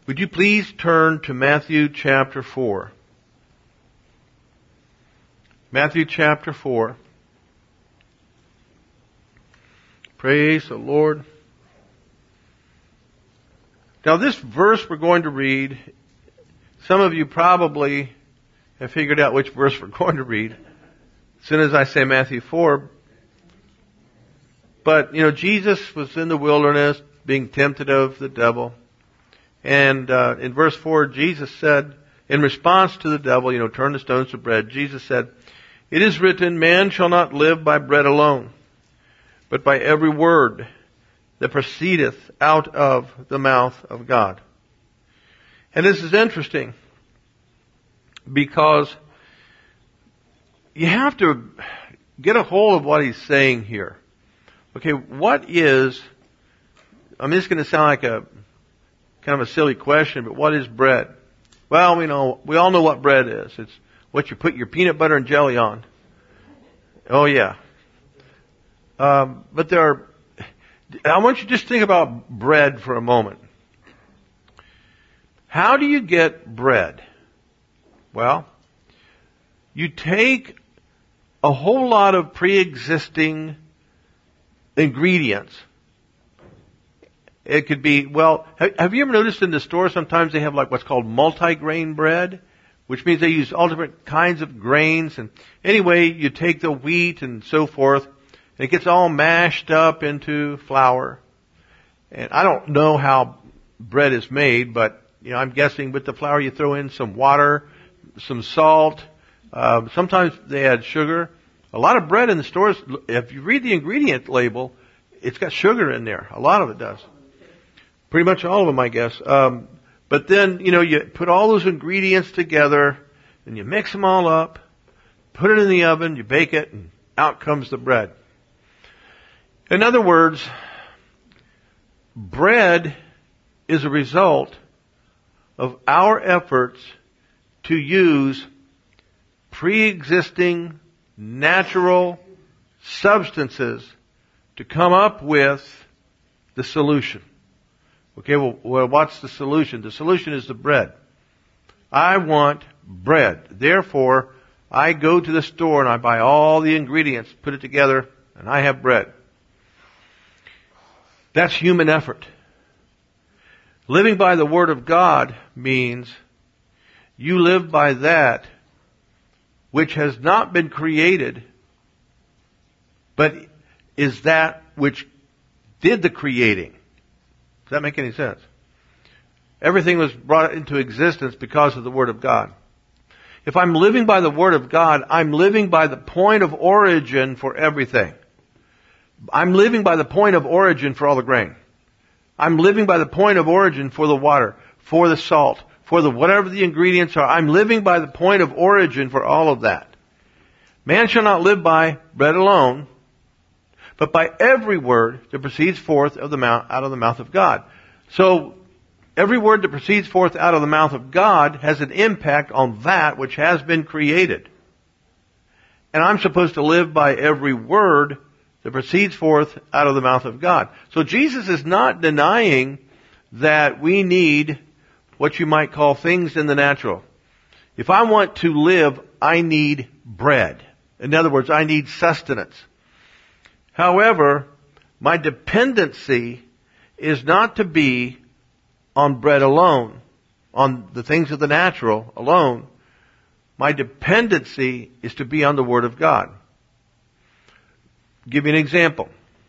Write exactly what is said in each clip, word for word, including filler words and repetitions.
Would you please turn to Matthew chapter four? Matthew chapter four. Praise the Lord. Now this verse we're going to read, some of you probably have figured out which verse we're going to read as soon as I say Matthew four. But, you know, Jesus was in the wilderness being tempted of the devil. And uh, in verse four, Jesus said, in response to the devil, you know, turn the stones to bread, Jesus said, "It is written, man shall not live by bread alone, but by every word that proceedeth out of the mouth of God." And this is interesting because you have to get a hold of what he's saying here. Okay, what is, I mean, it's going to sound like a kind of a silly question, but what is bread? Well, we know, we all know what bread is. It's what you put your peanut butter and jelly on. Oh yeah. Um, but there are, I want you to just think about bread for a moment. How do you get bread? Well, you take a whole lot of pre-existing ingredients. It could be, well, have you ever noticed in the store sometimes they have like what's called multi-grain bread, which means they use all different kinds of grains. And anyway, you take the wheat and so forth, and it gets all mashed up into flour. And I don't know how bread is made, but you know, I'm guessing with the flour you throw in some water, some salt. Uh, sometimes they add sugar. A lot of bread in the stores, if you read the ingredient label, it's got sugar in there. A lot of it does. Pretty much all of them, I guess. Um, but then, you know, you put all those ingredients together, and you mix them all up, put it in the oven, you bake it, and out comes the bread. In other words, bread is a result of our efforts to use pre-existing natural substances to come up with the solution. Okay, well, well, what's the solution? The solution is the bread. I want bread. Therefore, I go to the store and I buy all the ingredients, put it together, and I have bread. That's human effort. Living by the Word of God means you live by that which has not been created, but is that which did the creating. Does that make any sense? Everything was brought into existence because of the Word of God. If I'm living by the Word of God, I'm living by the point of origin for everything. I'm living by the point of origin for all the grain. I'm living by the point of origin for the water, for the salt, for the whatever the ingredients are. I'm living by the point of origin for all of that. Man shall not live by bread alone, but by every word that proceeds forth of the mouth, out of the mouth of God. So, every word that proceeds forth out of the mouth of God has an impact on that which has been created. And I'm supposed to live by every word that proceeds forth out of the mouth of God. So Jesus is not denying that we need what you might call things in the natural. If I want to live, I need bread. In other words, I need sustenance. However, my dependency is not to be on bread alone, on the things of the natural alone. My dependency is to be on the Word of God. I'll give you an example.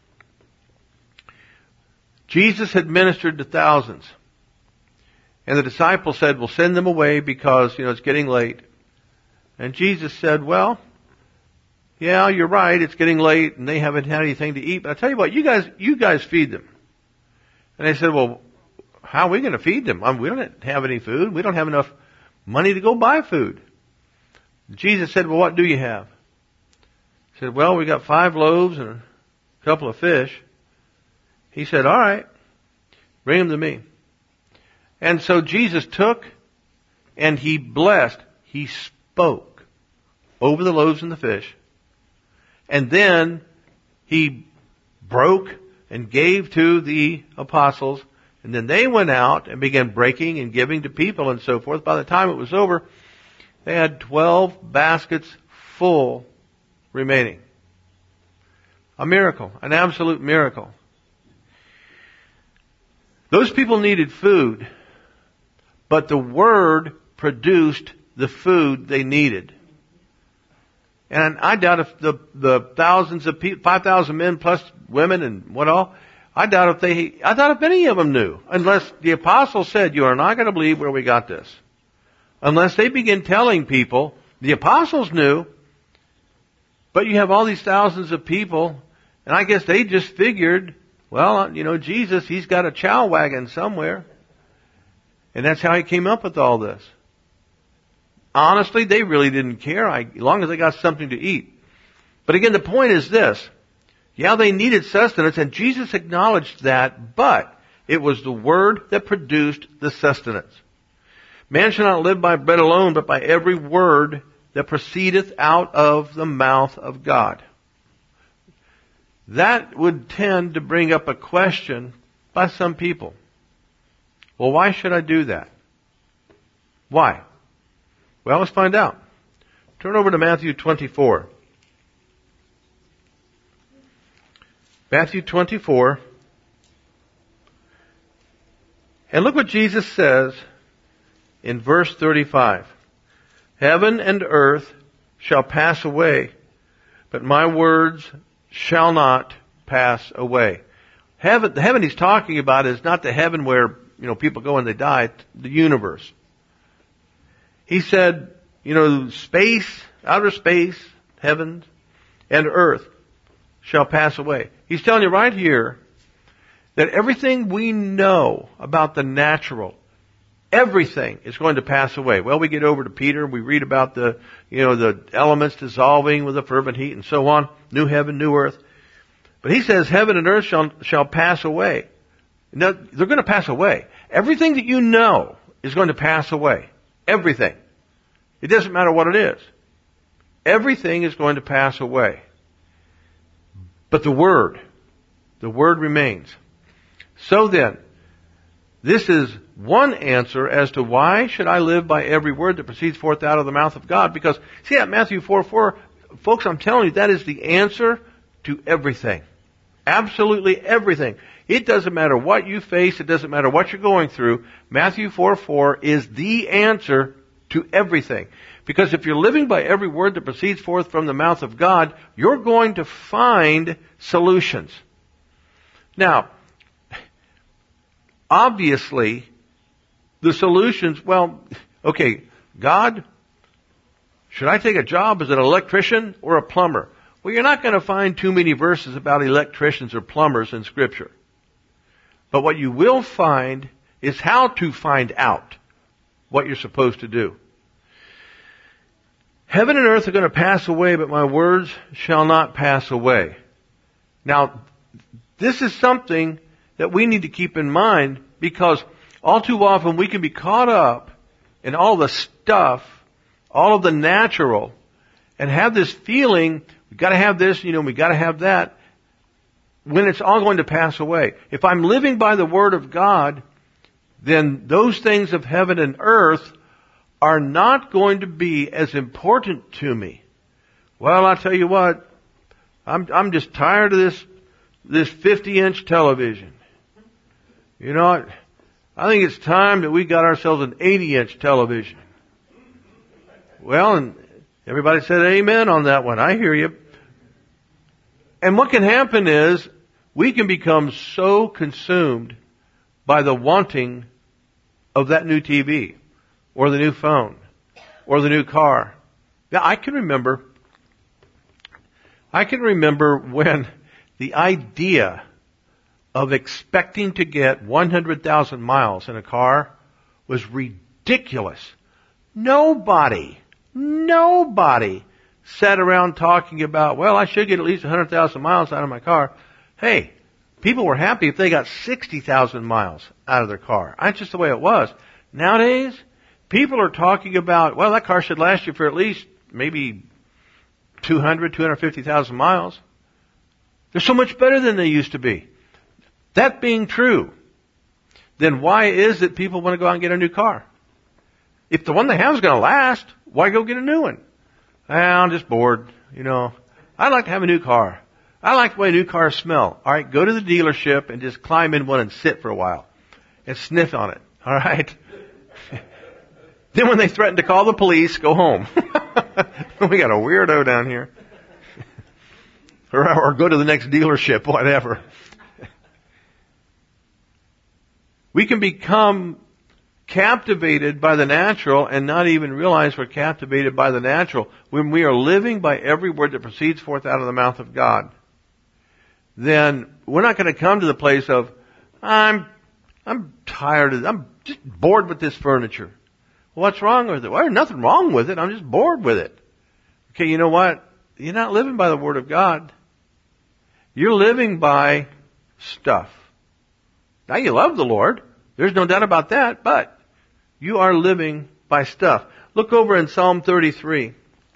Jesus had ministered to thousands. And the disciples said, "We'll send them away because, you know, it's getting late." And Jesus said, "Well, yeah, you're right. It's getting late and they haven't had anything to eat. But I tell you what, you guys, you guys feed them." And they said, "Well, how are we going to feed them? I mean, we don't have any food. We don't have enough money to go buy food." Jesus said, "Well, what do you have?" He said, "Well, we got five loaves and a couple of fish." He said, "All right, bring them to me." And so Jesus took and he blessed, he spoke over the loaves and the fish. And then he broke and gave to the apostles, And then they went out and began breaking and giving to people and so forth. By the time it was over, they had twelve baskets full remaining. A miracle, an absolute miracle. Those people needed food, but the Word produced the food they needed. And I doubt if the, the thousands of people, five thousand men plus women and what all, I doubt if they, I doubt if any of them knew. Unless the apostles said, you are not going to believe where we got this. Unless they begin telling people, the apostles knew, but you have all these thousands of people, and I guess they just figured, well, you know, Jesus, he's got a chow wagon somewhere. And that's how he came up with all this. Honestly, they really didn't care, I, as long as they got something to eat. But again, the point is this. Yeah, they needed sustenance, and Jesus acknowledged that, but it was the Word that produced the sustenance. Man shall not live by bread alone, but by every word that proceedeth out of the mouth of God. That would tend to bring up a question by some people. Well, why should I do that? Why? Well, let's find out. Turn over to Matthew twenty-four. Matthew twenty-four. And look what Jesus says in verse thirty-five. Heaven and earth shall pass away, but my words shall not pass away. Heaven, the heaven he's talking about is not the heaven where, you know, people go and they die, the universe. He said, you know, space, outer space, heaven, and earth shall pass away. He's telling you right here that everything we know about the natural, everything is going to pass away. Well, we get over to Peter, we read about the, you know, the elements dissolving with a fervent heat and so on. New heaven, new earth. But he says heaven and earth shall, shall pass away. Now, they're going to pass away. Everything that you know is going to pass away. Everything. It doesn't matter what it is. Everything is going to pass away. But the Word, the Word remains. So then, this is one answer as to why should I live by every word that proceeds forth out of the mouth of God. Because, see that Matthew four four, folks, I'm telling you, that is the answer to everything. Absolutely everything. It doesn't matter what you face. It doesn't matter what you're going through. Matthew four four is the answer to everything. Because if you're living by every word that proceeds forth from the mouth of God, you're going to find solutions. Now, obviously, the solutions, well, okay, God, should I take a job as an electrician or a plumber? Well, you're not going to find too many verses about electricians or plumbers in Scripture. But what you will find is how to find out what you're supposed to do. Heaven and earth are going to pass away, but my words shall not pass away. Now, this is something that we need to keep in mind, because all too often we can be caught up in all the stuff, all of the natural, and have this feeling, we've got to have this, you know, we've got to have that, when it's all going to pass away. If I'm living by the Word of God, then those things of heaven and earth are not going to be as important to me. Well, I'll tell you what, I'm, I'm just tired of this, this fifty inch television. You know, I think it's time that we got ourselves an eighty inch television. Well, and everybody said amen on that one. I hear you. And what can happen is we can become so consumed by the wanting of that new T V or the new phone or the new car. Now, I can remember, I can remember when the idea of expecting to get one hundred thousand miles in a car was ridiculous. Nobody, nobody sat around talking about, well, I should get at least one hundred thousand miles out of my car. Hey, people were happy if they got sixty thousand miles out of their car. That's just the way it was. Nowadays, people are talking about, well, that car should last you for at least maybe two hundred, two hundred fifty thousand miles. They're so much better than they used to be. That being true, then why is it people want to go out and get a new car? If the one they have is going to last, why go get a new one? Well, I'm just bored, you know. I'd like to have a new car. I like the way new cars smell. All right, go to the dealership and just climb in one and sit for a while and sniff on it. All right. Then when they threaten to call the police, go home. We got a weirdo down here. or, or go to the next dealership, whatever. We can become captivated by the natural and not even realize we're captivated by the natural when we are living by every word that proceeds forth out of the mouth of God. Then we're not going to come to the place of, I'm, I'm tired of, I'm just bored with this furniture. What's wrong with it? Well, there's nothing wrong with it. I'm just bored with it. Okay, you know what? You're not living by the Word of God. You're living by stuff. Now you love the Lord. There's no doubt about that, but you are living by stuff. Look over in Psalm thirty-three.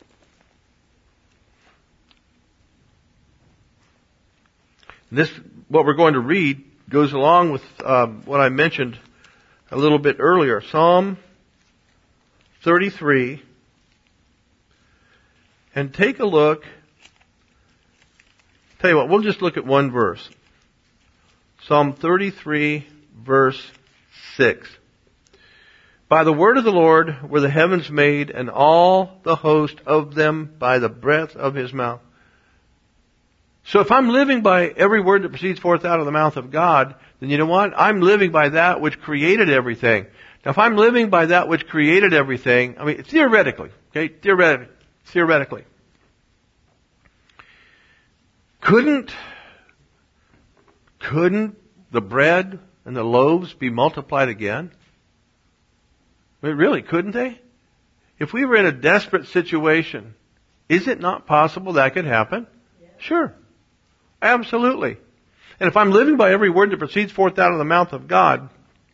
This, what we're going to read, goes along with uh, what I mentioned a little bit earlier. Psalm thirty-three. And take a look. Tell you what, we'll just look at one verse. Psalm thirty-three, verse six. By the word of the Lord were the heavens made, and all the host of them by the breath of his mouth. So if I'm living by every word that proceeds forth out of the mouth of God, then you know what? I'm living by that which created everything. Now if I'm living by that which created everything, I mean, theoretically, okay, theoretically, theoretically, couldn't, couldn't the bread and the loaves be multiplied again? I mean, really, couldn't they? If we were in a desperate situation, is it not possible that could happen? Yeah. Sure. Absolutely. And if I'm living by every word that proceeds forth out of the mouth of God,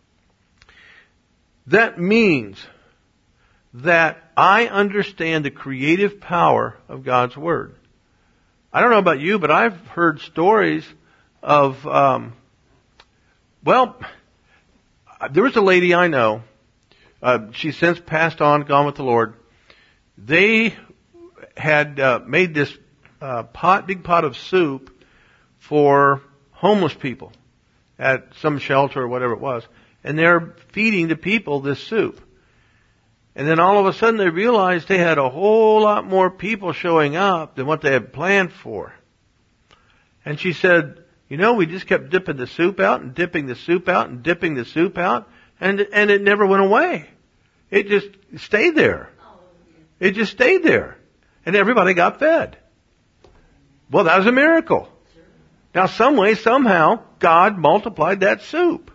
that means that I understand the creative power of God's Word. I don't know about you, but I've heard stories of, um, well, there was a lady I know. Uh, she's since passed on, gone with the Lord. They had uh, made this uh, pot, big pot of soup for homeless people at some shelter or whatever it was. And they're feeding the people this soup. And then all of a sudden they realized they had a whole lot more people showing up than what they had planned for. And she said, you know, we just kept dipping the soup out and dipping the soup out and dipping the soup out, and and it never went away. It just stayed there. It just stayed there. And everybody got fed. Well, that was a miracle. Now, some way, somehow, God multiplied that soup.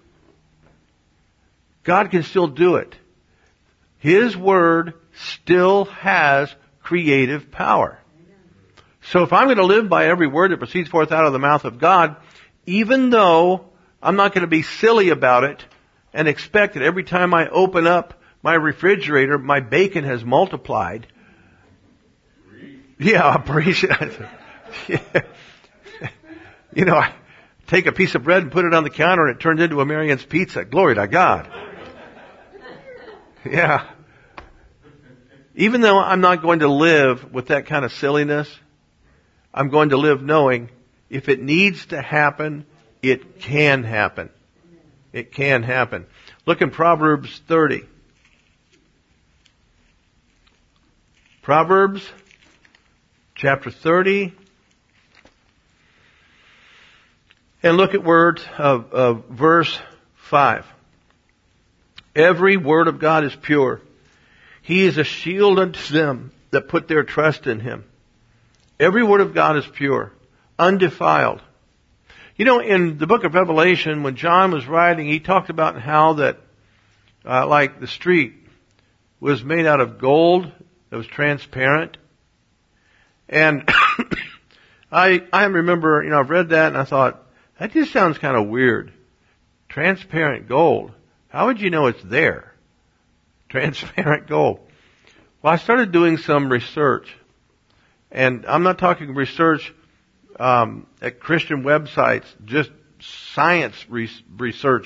God can still do it. His Word still has creative power. So if I'm going to live by every word that proceeds forth out of the mouth of God, even though I'm not going to be silly about it and expect that every time I open up my refrigerator, my bacon has multiplied. Yeah, I appreciate it. Yeah. You know, I take a piece of bread and put it on the counter and it turns into a Marian's pizza. Glory to God. Yeah. Even though I'm not going to live with that kind of silliness, I'm going to live knowing if it needs to happen, it can happen. It can happen. Look in Proverbs thirty. Proverbs chapter thirty. And look at words of, of verse five. Every word of God is pure. He is a shield unto them that put their trust in Him. Every word of God is pure, undefiled. You know, in the book of Revelation, when John was writing, he talked about how that, uh, like the street was made out of gold that was transparent. And I, I remember, you know, I've read that and I thought, that just sounds kind of weird. Transparent gold. How would you know it's there? Transparent gold. Well, I started doing some research. And I'm not talking research um, at Christian websites, just science re- research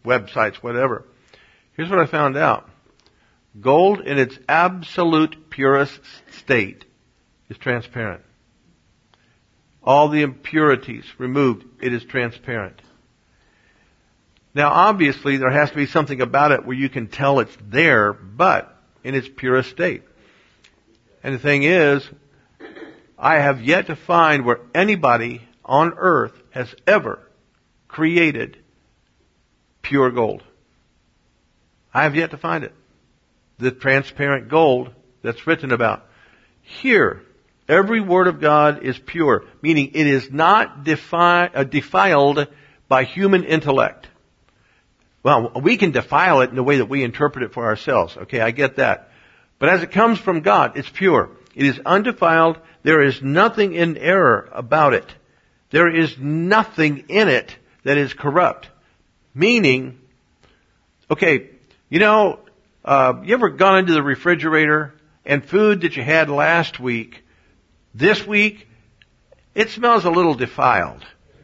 websites, whatever. Here's what I found out. Gold in its absolute purest state is transparent. All the impurities removed, it is transparent. Now obviously there has to be something about it where you can tell it's there, but in its purest state. And the thing is, I have yet to find where anybody on earth has ever created pure gold. I have yet to find it. The transparent gold that's written about. Here, every word of God is pure, meaning it is not defi- uh, defiled by human intellect. Well, we can defile it in the way that we interpret it for ourselves. Okay, I get that. But as it comes from God, it's pure. It is undefiled. There is nothing in error about it. There is nothing in it that is corrupt. Meaning, okay, you know, uh, you ever gone into the refrigerator and food that you had last week, this week, it smells a little defiled.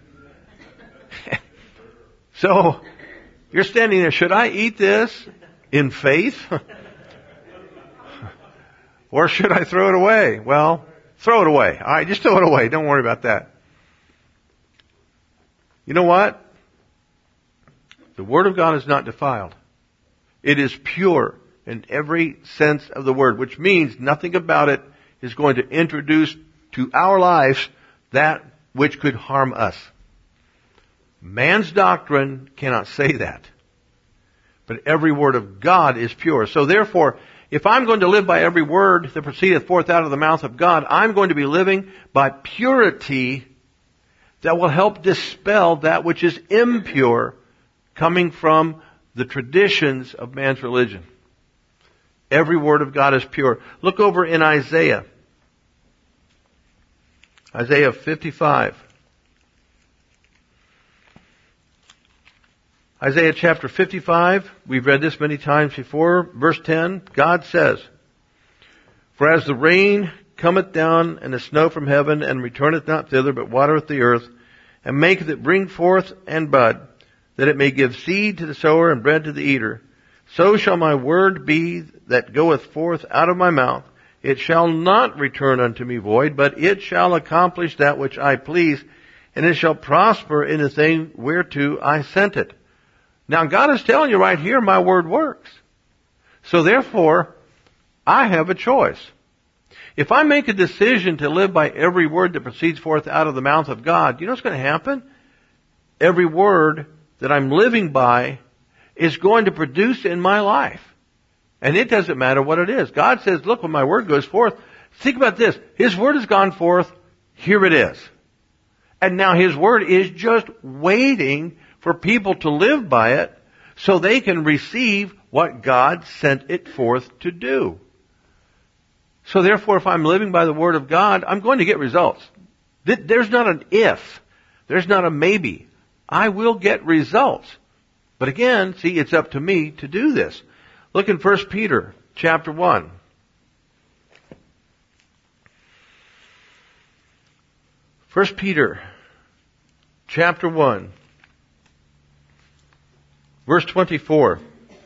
So, you're standing there, should I eat this in faith? Or should I throw it away? Well, throw it away. All right, just throw it away. Don't worry about that. You know what? The Word of God is not defiled. It is pure in every sense of the word, which means nothing about it is going to introduce to our lives that which could harm us. Man's doctrine cannot say that. But every word of God is pure. So therefore, if I'm going to live by every word that proceedeth forth out of the mouth of God, I'm going to be living by purity that will help dispel that which is impure coming from the traditions of man's religion. Every word of God is pure. Look over in Isaiah. Isaiah fifty-five. Isaiah chapter fifty-five, we've read this many times before. Verse ten, God says, For as the rain cometh down and the snow from heaven, and returneth not thither, but watereth the earth, and maketh it bring forth and bud, that it may give seed to the sower and bread to the eater, so shall my word be that goeth forth out of my mouth. It shall not return unto me void, but it shall accomplish that which I please, and it shall prosper in the thing whereto I sent it. Now God is telling you right here, my word works. So therefore, I have a choice. If I make a decision to live by every word that proceeds forth out of the mouth of God, you know what's going to happen? Every word that I'm living by is going to produce in my life. And it doesn't matter what it is. God says, look, when my word goes forth, think about this. His word has gone forth. Here it is. And now His word is just waiting for people to live by it so they can receive what God sent it forth to do. So therefore, if I'm living by the word of God, I'm going to get results. There's not an if. There's not a maybe. I will get results. But again, see, it's up to me to do this. Look in First Peter chapter one. First Peter chapter one. Verse twenty-four.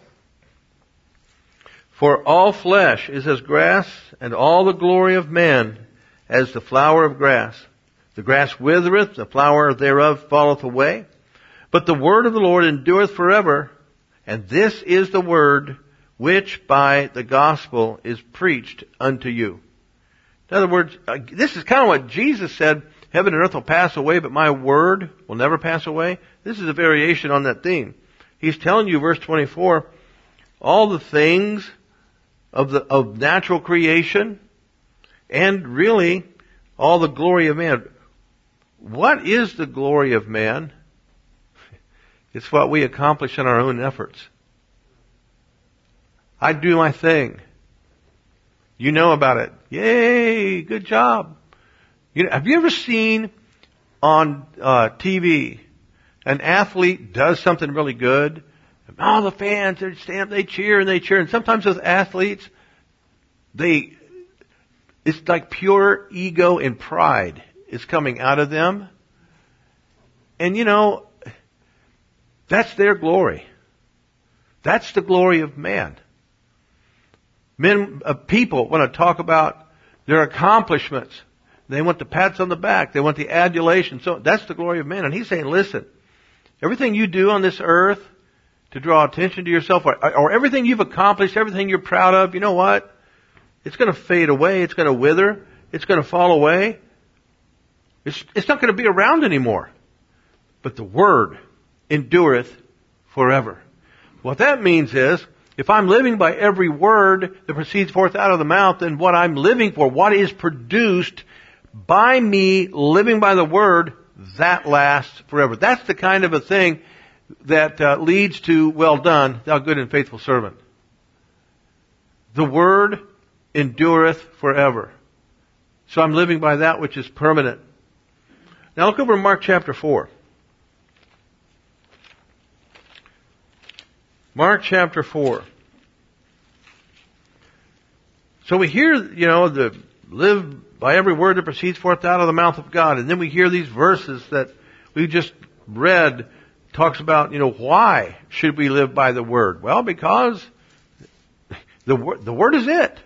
For all flesh is as grass, and all the glory of man as the flower of grass. The grass withereth, the flower thereof falleth away. But the word of the Lord endureth forever. And this is the word which by the gospel is preached unto you. In other words, this is kind of what Jesus said, heaven and earth will pass away, but my word will never pass away. This is a variation on that theme. He's telling you, verse twenty-four, all the things of the of natural creation and really all the glory of man. What is the glory of man? It's what we accomplish in our own efforts. I do my thing. You know about it. Yay, good job. You know, have you ever seen on uh, T V an athlete does something really good? And all the fans, they stand, they cheer and they cheer. And sometimes those athletes, they, it's like pure ego and pride is coming out of them. And you know, that's their glory. That's the glory of man. Men, uh, people want to talk about their accomplishments. They want the pats on the back. They want the adulation. So that's the glory of man. And he's saying, listen, everything you do on this earth to draw attention to yourself, or, or everything you've accomplished, everything you're proud of, you know what? It's going to fade away. It's going to wither. It's going to fall away. It's, it's not going to be around anymore. But the word endureth forever. What that means is, if I'm living by every word that proceeds forth out of the mouth, then what I'm living for, what is produced by me living by the word, that lasts forever. That's the kind of a thing that uh, leads to, well done, thou good and faithful servant. The word endureth forever. So I'm living by that which is permanent. Now look over in Mark chapter four. Mark chapter four. So we hear, you know, the live by every word that proceeds forth out of the mouth of God. And then we hear these verses that we just read, talks about, you know, why should we live by the word? Well, because the word, the word is it.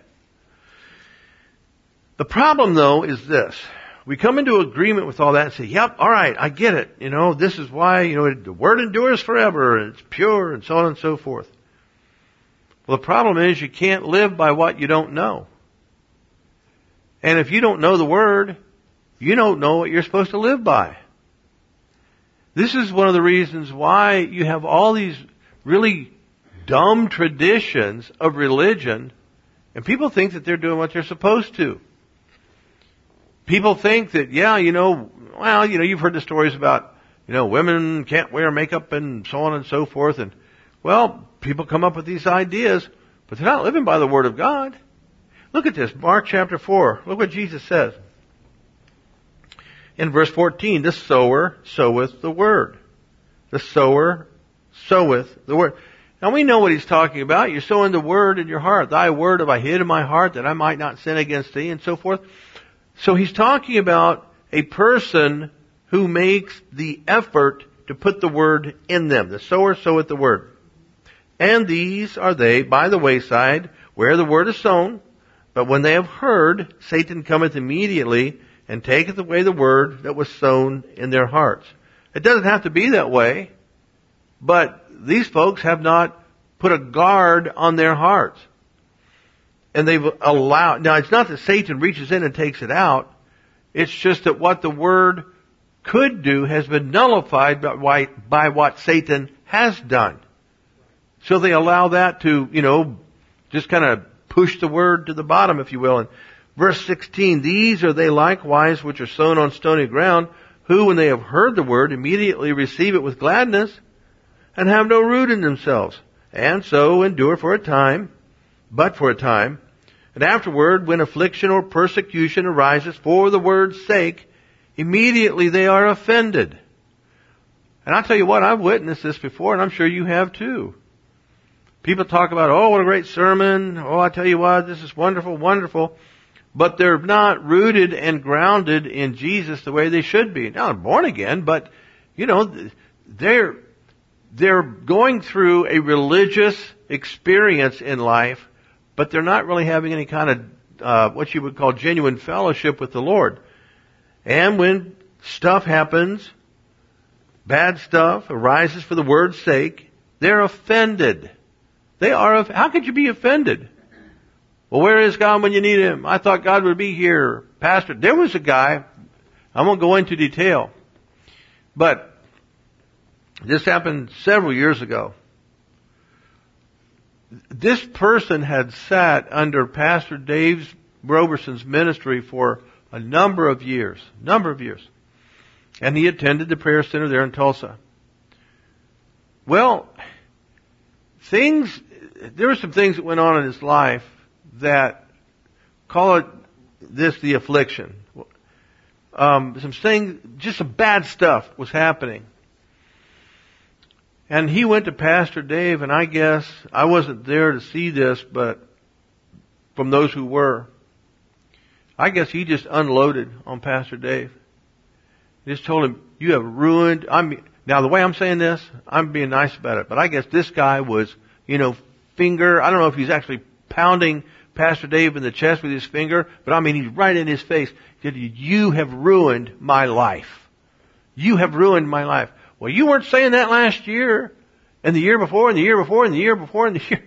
The problem though is this. We come into agreement with all that and say, yep, all right, I get it. You know, this is why, you know, the word endures forever and it's pure and so on and so forth. Well, the problem is you can't live by what you don't know. And if you don't know the word, you don't know what you're supposed to live by. This is one of the reasons why you have all these really dumb traditions of religion, and people think that they're doing what they're supposed to. People think that, yeah, you know, well, you know, you've heard the stories about, you know, women can't wear makeup and so on and so forth. And, well, people come up with these ideas, but they're not living by the Word of God. Look at this, Mark chapter four. Look what Jesus says. In verse fourteen, the sower soweth the Word. The sower soweth the Word. Now we know what he's talking about. You're sowing the Word in your heart. Thy Word have I hid in my heart that I might not sin against thee, and so forth. So he's talking about a person who makes the effort to put the word in them. The sower soweth the word. And these are they by the wayside where the word is sown. But when they have heard, Satan cometh immediately and taketh away the word that was sown in their hearts. It doesn't have to be that way. But these folks have not put a guard on their hearts. And they've allowed, now it's not that Satan reaches in and takes it out. It's just that what the word could do has been nullified by, by what Satan has done. So they allow that to, you know, just kind of push the word to the bottom, if you will. In verse sixteen, these are they likewise which are sown on stony ground, who when they have heard the word immediately receive it with gladness and have no root in themselves, and so endure for a time, but for a time. And afterward, when affliction or persecution arises for the word's sake, immediately they are offended. And I'll tell you what, I've witnessed this before, and I'm sure you have too. People talk about, oh, what a great sermon. Oh, I tell you what, this is wonderful, wonderful. But they're not rooted and grounded in Jesus the way they should be. Now, they're born again, but, you know, they're, they're going through a religious experience in life, but they're not really having any kind of, uh, what you would call genuine fellowship with the Lord. And when stuff happens, bad stuff arises for the word's sake, they're offended. They are, how could you be offended? Well, where is God when you need Him? I thought God would be here. Pastor, there was a guy, I won't go into detail, but this happened several years ago. This person had sat under Pastor Dave Roberson's ministry for a number of years, number of years. And he attended the prayer center there in Tulsa. Well, things, there were some things that went on in his life that, call it this the affliction. Um, some things, just some bad stuff was happening. And he went to Pastor Dave, and I guess, I wasn't there to see this, but from those who were, I guess he just unloaded on Pastor Dave. He just told him, you have ruined, I'm, now the way I'm saying this, I'm being nice about it, but I guess this guy was you know, finger. I don't know if he's actually pounding Pastor Dave in the chest with his finger, but I mean, he's right in his face. He said, you have ruined my life. You have ruined my life. Well, you weren't saying that last year, and the year before, and the year before, and the year before, and the year.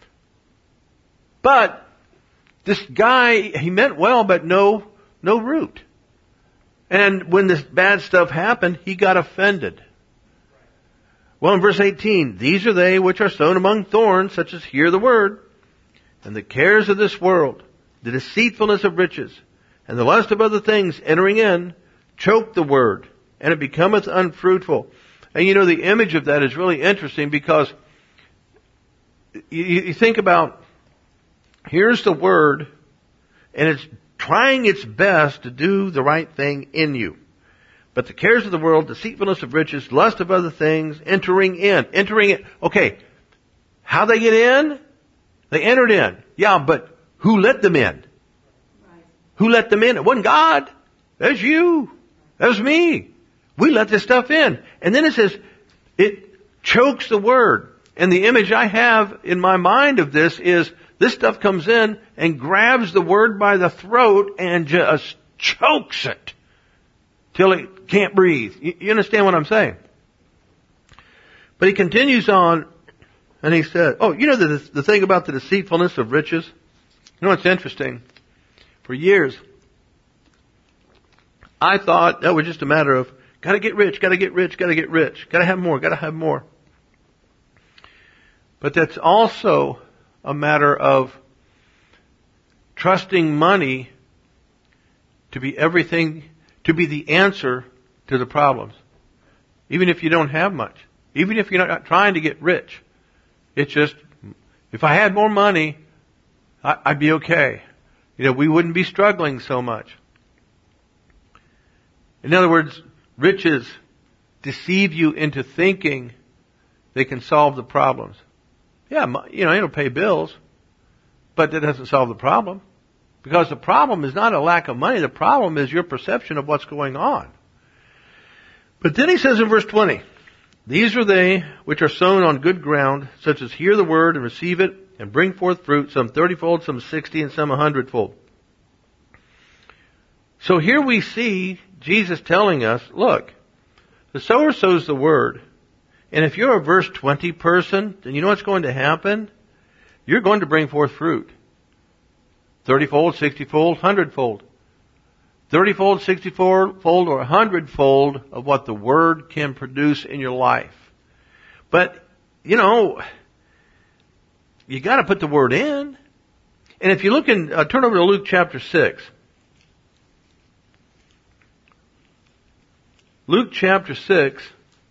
But this guy, he meant well, but no, no root. And when this bad stuff happened, he got offended. Well, in verse eighteen, these are they which are sown among thorns, such as hear the word, and the cares of this world, the deceitfulness of riches, and the lust of other things entering in, choke the word, and it becometh unfruitful. And you know, the image of that is really interesting because you, you think about, here's the word, and it's trying its best to do the right thing in you. But the cares of the world, deceitfulness of riches, lust of other things, entering in. Entering in. Okay, how they get in? They entered in. Yeah, but who let them in? Right. Who let them in? It wasn't God. That was you. That was me. We let this stuff in. And then it says, it chokes the word. And the image I have in my mind of this is, this stuff comes in and grabs the word by the throat and just chokes it till it can't breathe. You understand what I'm saying? But he continues on and he said, oh, you know the, the thing about the deceitfulness of riches? You know what's interesting? For years, I thought that was just a matter of, gotta get rich, gotta get rich, gotta get rich, gotta have more, gotta have more. But that's also a matter of trusting money to be everything, to be the answer to the problems. Even if you don't have much. Even if you're not trying to get rich. It's just, if I had more money, I'd be okay. You know, we wouldn't be struggling so much. In other words, riches deceive you into thinking they can solve the problems. Yeah, you know, it'll pay bills, but that doesn't solve the problem. Because the problem is not a lack of money. The problem is your perception of what's going on. But then he says in verse twenty, these are they which are sown on good ground, such as hear the word and receive it and bring forth fruit, some thirtyfold, some sixty, and some a hundredfold. So here we see Jesus telling us, look, the sower sows the word. And if you're a verse twenty person, then you know what's going to happen? You're going to bring forth fruit. thirty-fold, sixty-fold, hundredfold. thirty-fold, sixty-fold, or a hundredfold of what the word can produce in your life. But, you know, you gotta put the word in. And if you look in, uh, turn over to Luke chapter six. Luke chapter six.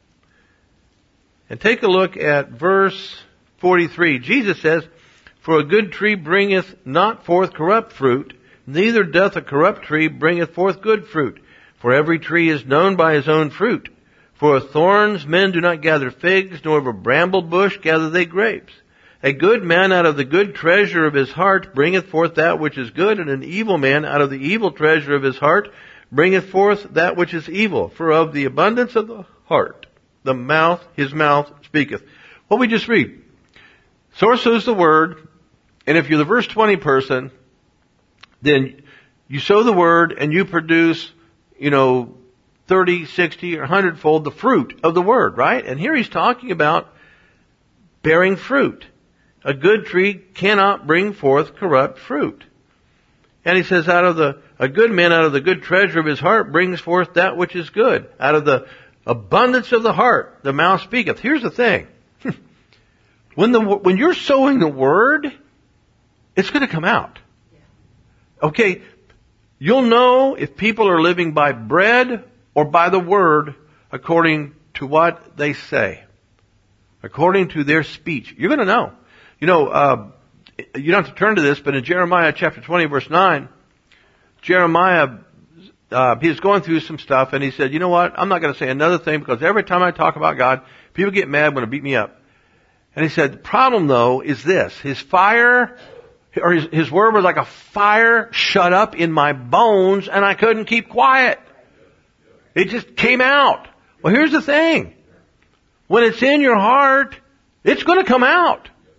And take a look at verse forty-three. Jesus says, for a good tree bringeth not forth corrupt fruit, neither doth a corrupt tree bringeth forth good fruit. For every tree is known by his own fruit. For of thorns men do not gather figs, nor of a bramble bush gather they grapes. A good man out of the good treasure of his heart bringeth forth that which is good, and an evil man out of the evil treasure of his heart bringeth forth that which is evil. For of the abundance of the heart, the mouth, his mouth speaketh. What we just read. Sower sows the word, and if you're the verse twenty person, then you sow the word and you produce, you know, thirty, sixty, or a hundredfold the fruit of the word, right? And here he's talking about bearing fruit. A good tree cannot bring forth corrupt fruit. And he says, out of the, a good man out of the good treasure of his heart brings forth that which is good. Out of the abundance of the heart, the mouth speaketh. Here's the thing. When the, when you're sowing the word, it's going to come out. Okay, you'll know if people are living by bread or by the word according to what they say. According to their speech. You're going to know. You know, uh, you don't have to turn to this, but in Jeremiah chapter twenty verse nine, Jeremiah, uh, he's going through some stuff and he said, you know what, I'm not going to say another thing because every time I talk about God, people get mad when they beat me up. And he said, the problem though is this, his fire, or his, his word was like a fire shut up in my bones and I couldn't keep quiet. It just came out. Well, here's the thing. When it's in your heart, it's going to come out.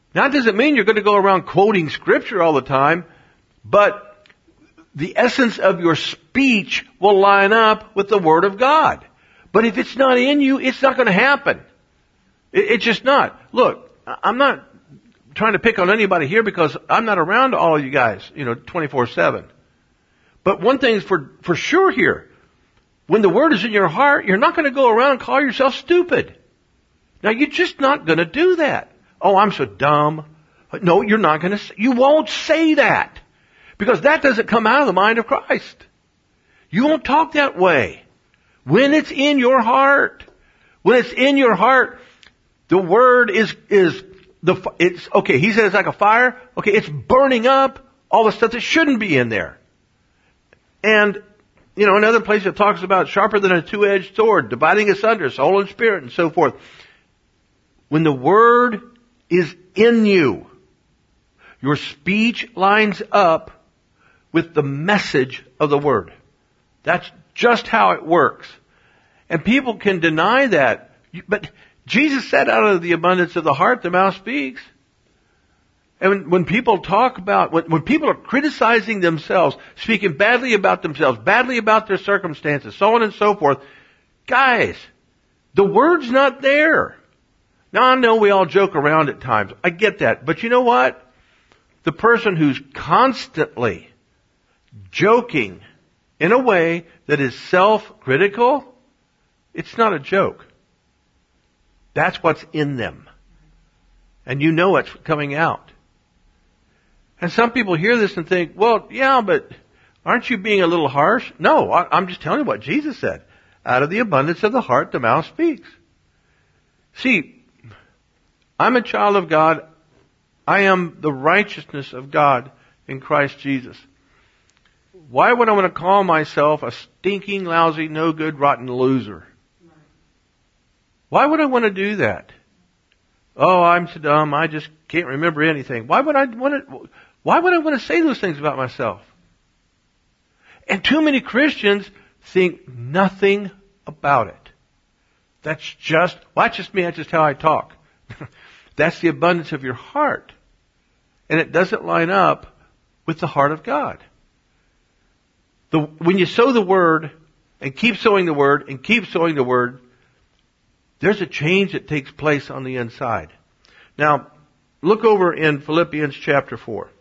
Now, that doesn't mean you're going to go around quoting Scripture all the time, but the essence of your speech will line up with the Word of God. But if it's not in you, it's not going to happen. It, it's just not. Look, I'm not trying to pick on anybody here because I'm not around all of you guys, you know, twenty-four seven. But one thing's for, for sure here. When the Word is in your heart, you're not going to go around and call yourself stupid. Now, you're just not going to do that. Oh, I'm so dumb. No, you're not going to, you won't say that. Because that doesn't come out of the mind of Christ. You won't talk that way. When it's in your heart, when it's in your heart, the Word is, is the, it's, okay, he said it's like a fire. Okay, it's burning up all the stuff that shouldn't be in there. And, you know, another place it talks about sharper than a two-edged sword, dividing asunder soul and spirit and so forth. When the Word is in you, your speech lines up with the message of the Word. That's just how it works. And people can deny that. But Jesus said, out of the abundance of the heart, the mouth speaks. And when, when people talk about, when, when people are criticizing themselves, speaking badly about themselves, badly about their circumstances, so on and so forth, guys, the Word's not there. Now, I know we all joke around at times. I get that. But you know what? The person who's constantly joking in a way that is self-critical, it's not a joke. That's what's in them. And you know it's coming out. And some people hear this and think, well, yeah, but aren't you being a little harsh? No, I, I'm just telling you what Jesus said. Out of the abundance of the heart, the mouth speaks. See, I'm a child of God. I am the righteousness of God in Christ Jesus. Why would I want to call myself a stinking, lousy, no good, rotten loser? Why would I want to do that? Oh, I'm so dumb, I just can't remember anything. Why would I want to, why would I want to say those things about myself? And too many Christians think nothing about it. That's just, well, that's just me, that's just how I talk. That's the abundance of your heart. And it doesn't line up with the heart of God. The, when you sow the Word, and keep sowing the Word, and keep sowing the Word, there's a change that takes place on the inside. Now, look over in Philippians chapter four.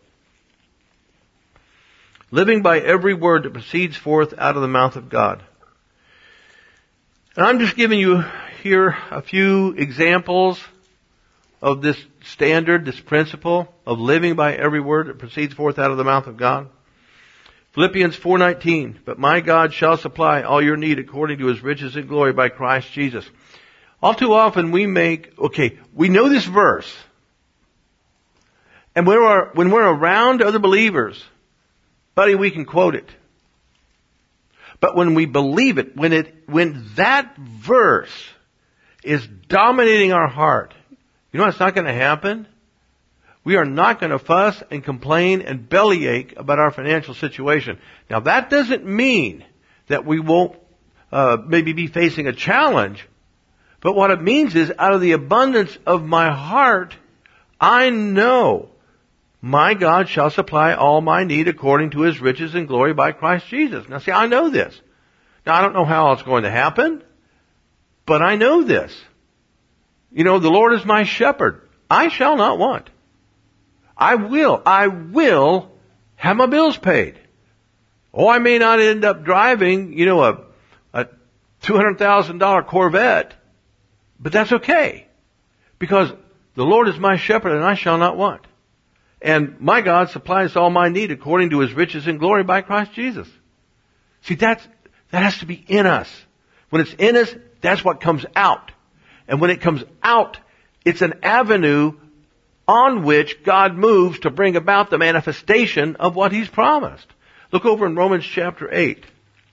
Living by every word that proceeds forth out of the mouth of God. And I'm just giving you here a few examples of this standard, this principle of living by every word that proceeds forth out of the mouth of God. Philippians four nineteen, but my God shall supply all your need according to His riches and glory by Christ Jesus. All too often we make, okay, we know this verse. And when we're, when we're around other believers, buddy, we can quote it. But when we believe it, when it, when that verse is dominating our heart, you know what's not going to happen? We are not going to fuss and complain and bellyache about our financial situation. Now that doesn't mean that we won't uh, maybe be facing a challenge. But what it means is, out of the abundance of my heart, I know my God shall supply all my need according to His riches and glory by Christ Jesus. Now see, I know this. Now I don't know how it's going to happen, but I know this. You know, the Lord is my shepherd. I shall not want. I will, I will have my bills paid. Oh, I may not end up driving, you know, a, a two hundred thousand dollars Corvette. But that's okay. Because the Lord is my shepherd and I shall not want. And my God supplies all my need according to His riches and glory by Christ Jesus. See, that's, that has to be in us. When it's in us, that's what comes out. And when it comes out, it's an avenue on which God moves to bring about the manifestation of what He's promised. Look over in Romans chapter eight.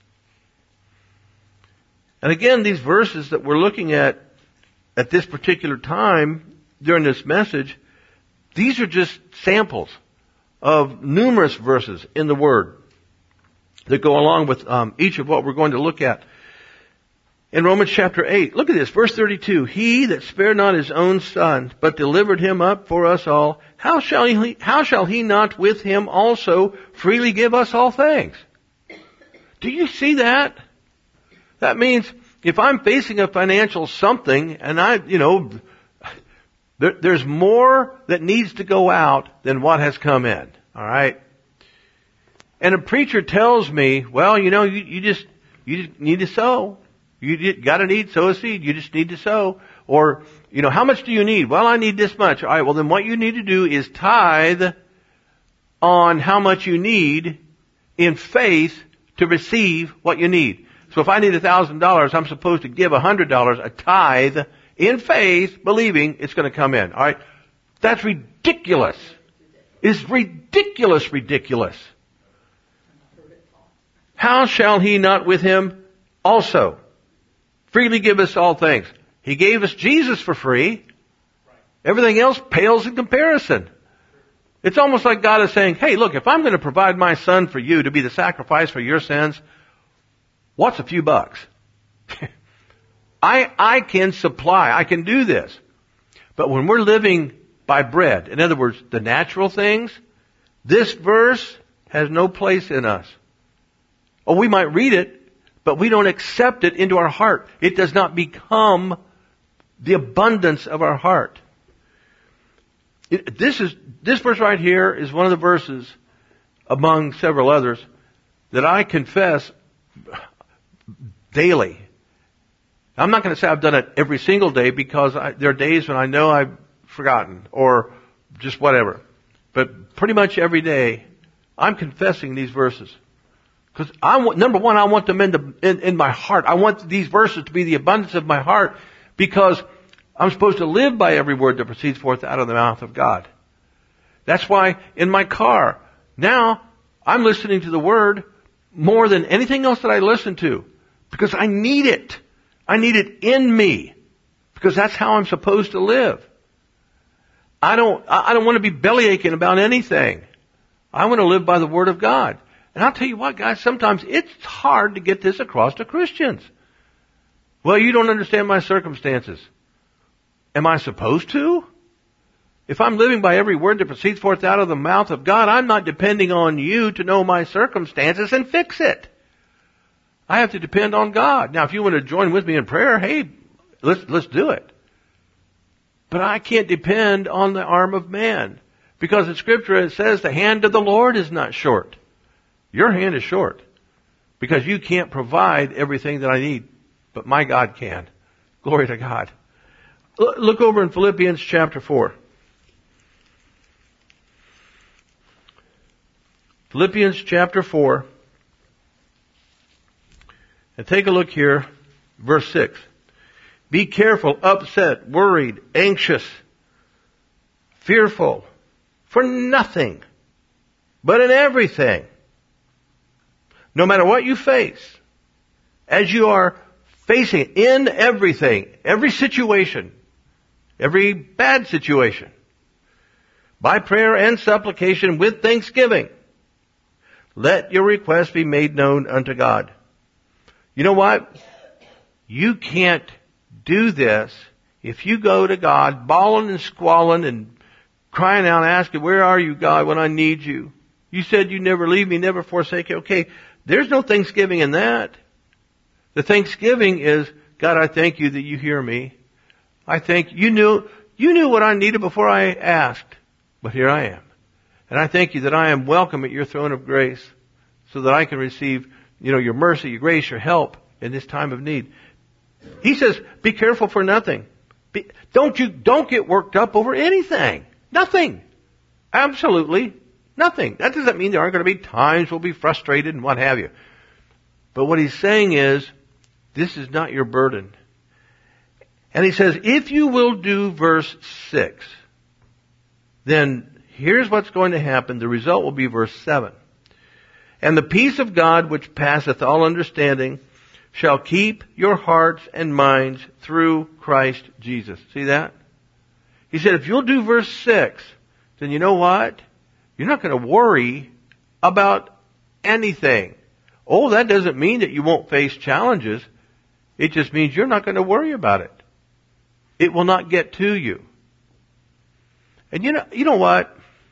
And again, these verses that we're looking at at this particular time during this message, these are just samples of numerous verses in the Word that go along with um, each of what we're going to look at. In Romans chapter eight, look at this, verse thirty-two. He that spared not his own son, but delivered him up for us all, how shall he, how shall he not with him also freely give us all things? Do you see that? That means if I'm facing a financial something and I, you know, there, there's more that needs to go out than what has come in. All right? And a preacher tells me, well, you know, you, you just, you just need to sow. You gotta need, sow a seed. You just need to sow. Or, you know, how much do you need? Well, I need this much. All right, well then what you need to do is tithe on how much you need in faith to receive what you need. So if I need a thousand dollars, I'm supposed to give a hundred dollars, a tithe, in faith, believing it's going to come in. All right? That's ridiculous. It's ridiculous, ridiculous. How shall he not with him also freely give us all things? He gave us Jesus for free. Everything else pales in comparison. It's almost like God is saying, hey, look, if I'm going to provide my son for you to be the sacrifice for your sins, what's a few bucks? I, I can supply, I can do this. But when we're living by bread, in other words, the natural things, this verse has no place in us. Oh, we might read it, but we don't accept it into our heart. It does not become the abundance of our heart. It, this is, this verse right here is one of the verses, among several others, that I confess daily. I'm not going to say I've done it every single day because I, there are days when I know I've forgotten or just whatever. But pretty much every day, I'm confessing these verses. Because I want, number one, I want them in, the, in, in my heart. I want these verses to be the abundance of my heart because I'm supposed to live by every word that proceeds forth out of the mouth of God. That's why in my car, now I'm listening to the Word more than anything else that I listen to. Because I need it. I need it in me. Because that's how I'm supposed to live. I don't, I don't want to be bellyaching about anything. I want to live by the Word of God. And I'll tell you what, guys, sometimes it's hard to get this across to Christians. Well, you don't understand my circumstances. Am I supposed to? If I'm living by every word that proceeds forth out of the mouth of God, I'm not depending on you to know my circumstances and fix it. I have to depend on God. Now, if you want to join with me in prayer, hey, let's, let's do it. But I can't depend on the arm of man. Because in Scripture it says the hand of the Lord is not short. Your hand is short. Because you can't provide everything that I need. But my God can. Glory to God. Look over in Philippians chapter four. Philippians chapter four. And take a look here, verse six. Be careful, upset, worried, anxious, fearful, for nothing, but in everything. No matter what you face, as you are facing in everything, every situation, every bad situation, by prayer and supplication with thanksgiving, let your requests be made known unto God. You know what? You can't do this if you go to God bawling and squalling and crying out and asking, where are you, God, when I need you? You said you never leave me, never forsake you. Okay, there's no thanksgiving in that. The thanksgiving is, God, I thank you that you hear me. I thank you knew, you knew what I needed before I asked, but here I am. And I thank you that I am welcome at your throne of grace so that I can receive, you know, your mercy, your grace, your help in this time of need. He says, be careful for nothing. Be, don't you, don't get worked up over anything. Nothing. Absolutely nothing. That doesn't mean there aren't going to be times we'll be frustrated and what have you. But what he's saying is, this is not your burden. And he says, if you will do verse six, then here's what's going to happen. The result will be verse seven. And the peace of God, which passeth all understanding, shall keep your hearts and minds through Christ Jesus. See that? He said, if you'll do verse six, then you know what? You're not going to worry about anything. Oh, that doesn't mean that you won't face challenges. It just means you're not going to worry about it. It will not get to you. And you know, you know what?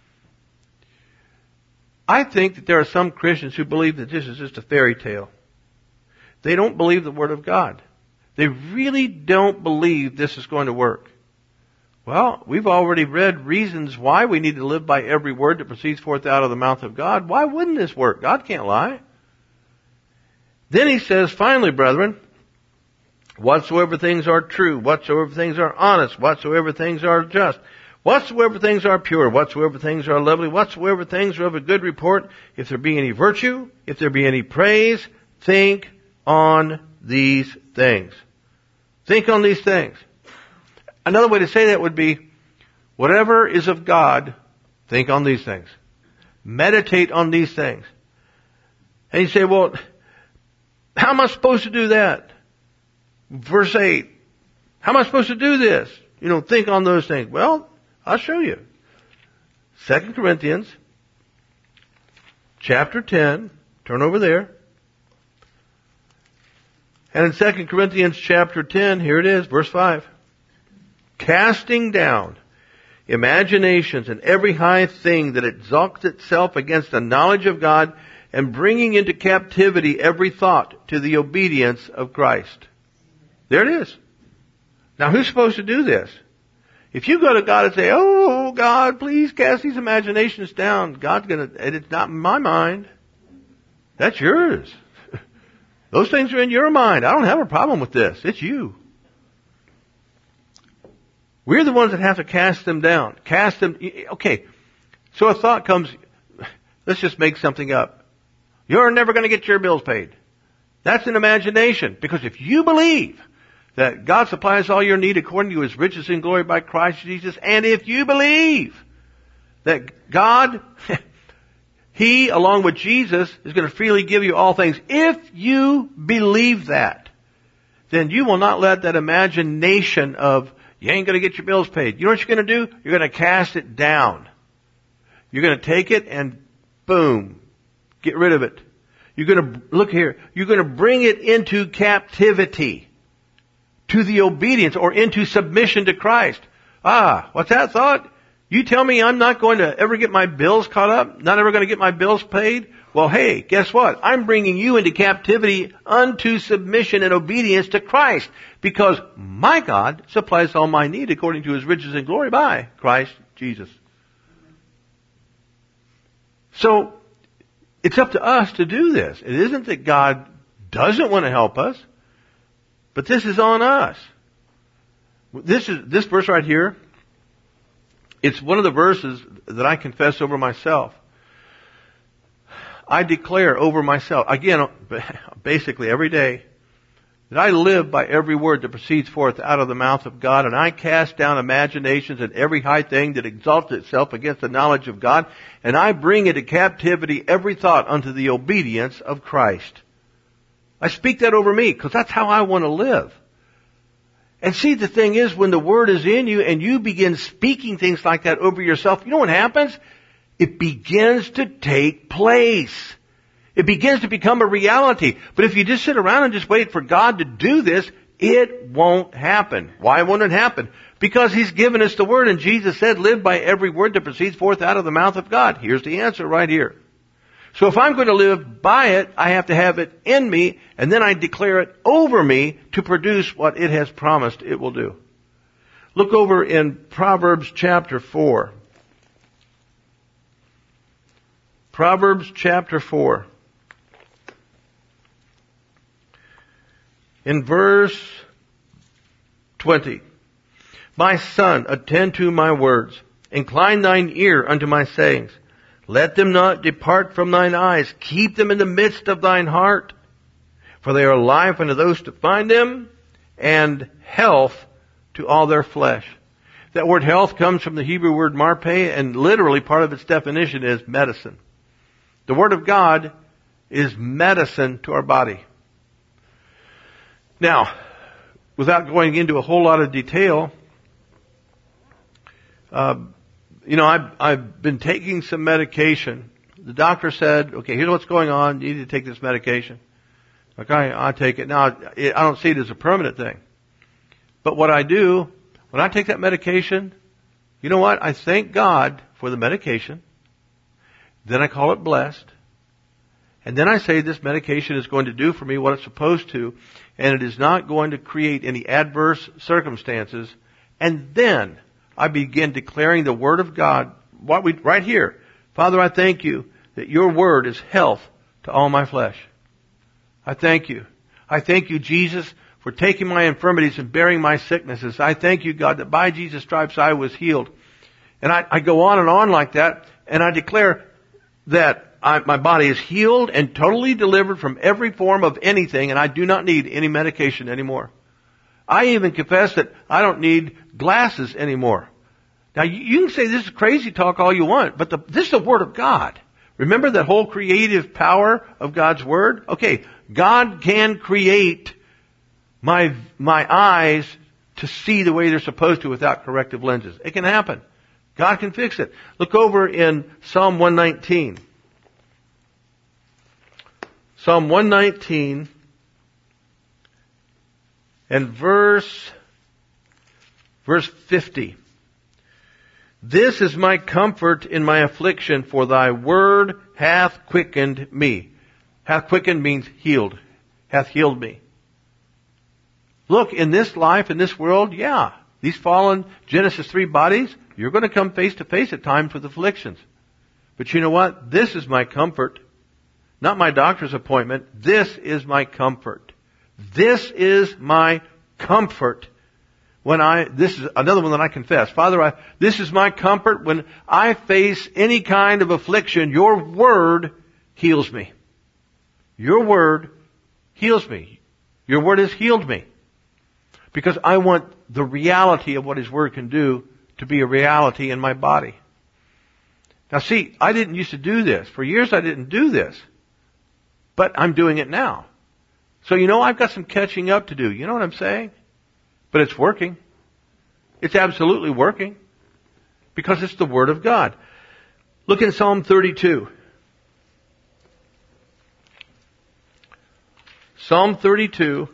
I think that there are some Christians who believe that this is just a fairy tale. They don't believe the Word of God. They really don't believe this is going to work. Well, we've already read reasons why we need to live by every word that proceeds forth out of the mouth of God. Why wouldn't this work? God can't lie. Then he says, finally, brethren, whatsoever things are true, whatsoever things are honest, whatsoever things are just, whatsoever things are pure, whatsoever things are lovely, whatsoever things are of a good report, if there be any virtue, if there be any praise, think on these things. Think on these things. Another way to say that would be, whatever is of God, think on these things. Meditate on these things. And you say, well, how am I supposed to do that? Verse eight. How am I supposed to do this? You know, think on those things. Well, I'll show you. Second Corinthians, chapter ten. Turn over there. And in Second Corinthians chapter ten, here it is, verse five. Casting down imaginations and every high thing that exalts itself against the knowledge of God, and bringing into captivity every thought to the obedience of Christ. There it is. Now who's supposed to do this? If you go to God and say, oh God, please cast these imaginations down, God's gonna, and it's not in my mind. That's yours. Those things are in your mind. I don't have a problem with this. It's you. We're the ones that have to cast them down. Cast them, okay. So a thought comes, let's just make something up. You're never going to get your bills paid. That's an imagination. Because if you believe that God supplies all your need according to His riches in glory by Christ Jesus, and if you believe that God, He, along with Jesus, is going to freely give you all things, if you believe that, then you will not let that imagination of, you ain't going to get your bills paid. You know what you're going to do? You're going to cast it down. You're going to take it and boom, get rid of it. You're going to, look here, you're going to bring it into captivity to the obedience or into submission to Christ. Ah, what's that thought? You tell me I'm not going to ever get my bills caught up? Not ever going to get my bills paid? Well, hey, guess what? I'm bringing you into captivity unto submission and obedience to Christ, because my God supplies all my need according to His riches and glory by Christ Jesus. So, it's up to us to do this. It isn't that God doesn't want to help us, but this is on us. This is, this verse right here, it's one of the verses that I confess over myself. I declare over myself, again, basically every day, that I live by every word that proceeds forth out of the mouth of God, and I cast down imaginations and every high thing that exalts itself against the knowledge of God, and I bring into captivity every thought unto the obedience of Christ. I speak that over me, because that's how I want to live. And see, the thing is, when the Word is in you and you begin speaking things like that over yourself, you know what happens? It begins to take place. It begins to become a reality. But if you just sit around and just wait for God to do this, it won't happen. Why won't it happen? Because He's given us the Word, and Jesus said, live by every word that proceeds forth out of the mouth of God. Here's the answer right here. So if I'm going to live by it, I have to have it in me, and then I declare it over me to produce what it has promised it will do. Look over in Proverbs chapter four. Proverbs chapter four. In verse twenty. My son, attend to my words. Incline thine ear unto my sayings. Let them not depart from thine eyes. Keep them in the midst of thine heart. For they are life unto those to find them, and health to all their flesh. That word health comes from the Hebrew word marpe, and literally part of its definition is medicine. The Word of God is medicine to our body. Now, without going into a whole lot of detail, uh, you know, I've, I've been taking some medication. The doctor said, okay, here's what's going on. You need to take this medication. Like I, I take it now. I don't see it as a permanent thing. But what I do, when I take that medication, you know what? I thank God for the medication. Then I call it blessed. And then I say this medication is going to do for me what it's supposed to, and it is not going to create any adverse circumstances. And then I begin declaring the Word of God, what we, right here. Father, I thank you that your Word is health to all my flesh. I thank you. I thank you, Jesus, for taking my infirmities and bearing my sicknesses. I thank you, God, that by Jesus' stripes I was healed. And I, I go on and on like that, and I declare that I, my body is healed and totally delivered from every form of anything, and I do not need any medication anymore. I even confess that I don't need glasses anymore. Now, you, you can say this is crazy talk all you want, but the, this is the Word of God. Remember that whole creative power of God's Word? Okay, God can create my my eyes to see the way they're supposed to without corrective lenses. It can happen. God can fix it. Look over in Psalm one nineteen. Psalm one nineteen and verse verse fifty. This is my comfort in my affliction, for thy word hath quickened me. Hath quickened means healed. Hath healed me. Look, in this life, in this world, yeah, these fallen Genesis three bodies, you're going to come face to face at times with afflictions. But you know what? This is my comfort. Not my doctor's appointment. This is my comfort. This is my comfort. When I, this is another one that I confess. Father, I, this is my comfort when I face any kind of affliction. Your word heals me. Your word heals me. Your word has healed me. Because I want the reality of what His word can do to be a reality in my body. Now see, I didn't used to do this. For years I didn't do this. But I'm doing it now. So you know, I've got some catching up to do. You know what I'm saying? But it's working. It's absolutely working. Because it's the Word of God. Look in Psalm thirty-two. Psalm thirty-two